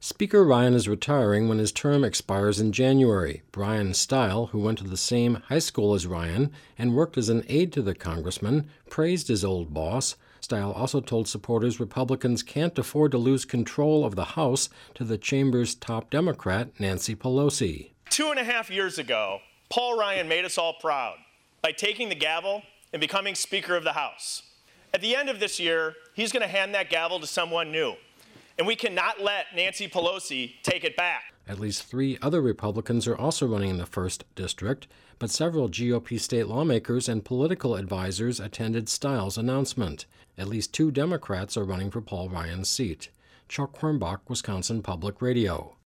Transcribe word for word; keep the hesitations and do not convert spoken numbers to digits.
Speaker Ryan is retiring when his term expires in January. Brian Stile, who went to the same high school as Ryan and worked as an aide to the congressman, praised his old boss. Stile also told supporters Republicans can't afford to lose control of the House to the chamber's top Democrat, Nancy Pelosi. Two and a half years ago, Paul Ryan made us all proud by taking the gavel and becoming Speaker of the House. At the end of this year, he's going to hand that gavel to someone new. And we cannot let Nancy Pelosi take it back. At least three other Republicans are also running in the first District, but several G O P state lawmakers and political advisors attended Stiles' announcement. At least two Democrats are running for Paul Ryan's seat. Chuck Hornbach, Wisconsin Public Radio.